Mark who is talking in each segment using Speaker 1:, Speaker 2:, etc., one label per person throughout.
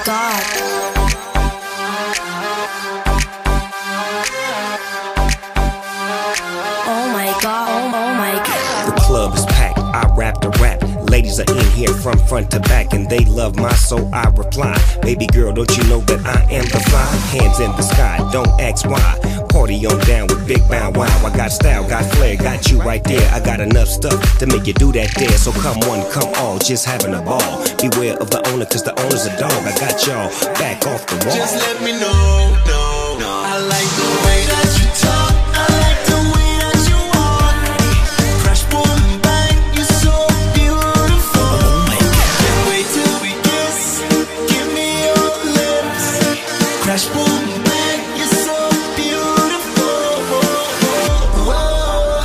Speaker 1: God. Oh my God, oh my God.
Speaker 2: The club is packed, I rap the rap. Ladies are in here from front to back, and they love my soul, I reply. Baby girl, don't you know that I am the fly? Hands in the sky, don't ask why. Party on down with Big Bow Wow. I got style, got flair, got you right there. I got enough stuff to make you do that there. So come one, come all, just having a ball. Beware of the owner, cause the owner's a dog. I got y'all back off the wall.
Speaker 3: Just let me know, I like the way that you talk, I like the way that you walk. Crash, boom, bang, you're so beautiful.
Speaker 2: Oh my God.
Speaker 3: Can't wait till we kiss, give me your lips. Crash, boom, bang, you're so beautiful. Whoa.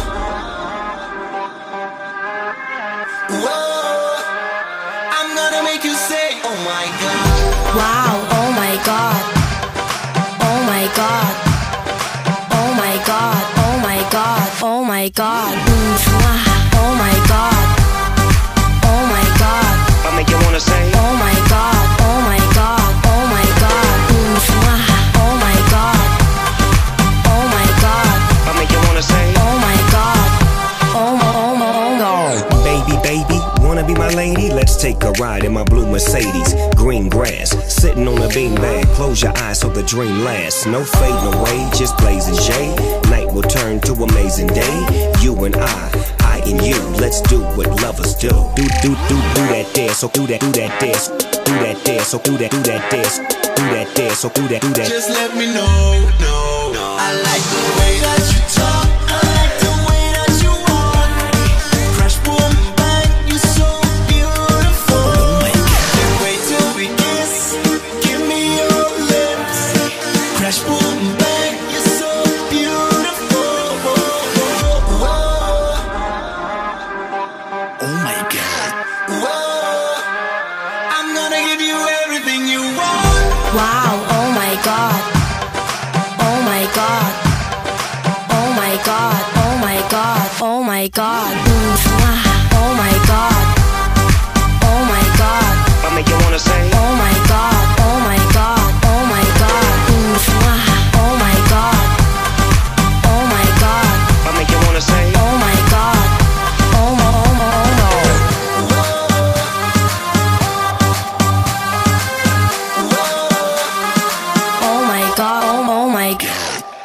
Speaker 3: Whoa. I'm gonna make you say, oh my God.
Speaker 1: Wow, oh my God. Oh my God. Oh my God. Oh my God. Oh my God. Oh my God. Oh my God.
Speaker 2: I make you wanna say,
Speaker 1: Oh my God. Oh my God. Oh my God. Oh my God. Oh my God.
Speaker 2: I make you wanna say,
Speaker 1: Oh my God. Oh my God.
Speaker 2: baby, wanna be my lady? Let's take a ride in my blue Mercedes. Green grass, sitting on a beanbag. Close your eyes so the dream lasts. No fading away, just blazing J. Night will turn to amazing day. You and I and you. Let's do what lovers do. Do that dance, so do that dance. Do that dance, so do that dance. Do that dance, so do that.
Speaker 3: Just let me know, I like the way that you talk, I like the way that you walk. Crash, boom, bang, you're so beautiful.
Speaker 2: Oh my God.
Speaker 3: Can't wait till we kiss, give me your lips. Crash, boom, bang, you're so beautiful. Whoa.
Speaker 2: Oh my God.
Speaker 3: Whoa. I'm gonna give you everything you want.
Speaker 1: Wow, oh my God. Oh my God. Oh my God. Oh my God. Oh my God. Oh my God. Oh my God.
Speaker 2: I make you wanna say,